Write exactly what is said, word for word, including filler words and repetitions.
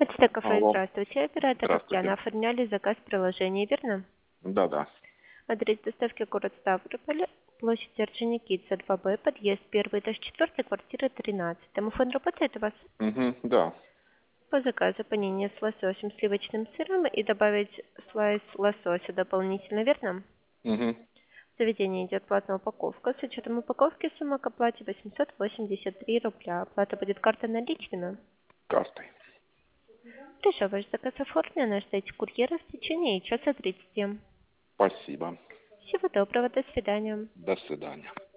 Почта кафе, Алло. здравствуйте. Оператор Здравствуйте. Татьяна. Оформляли заказ в приложении, верно? Да-да. Адрес доставки город Ставрополь, площадь Орджоникидзе, два Б, подъезд первый, этаж четыре, квартира тринадцать. Домофон работает у вас? Угу, да. По заказу панини с лососем, сливочным сыром и добавить слайс лосося дополнительно, верно? Угу. В заведении идет платная упаковка. С учетом упаковки сумма к оплате восемьсот восемьдесят три рубля. Оплата будет картой наличными. Картой. Хорошо, ваш заказ оформлен, ждите курьера в течение часа тридцати. Спасибо. Всего доброго, до свидания. До свидания.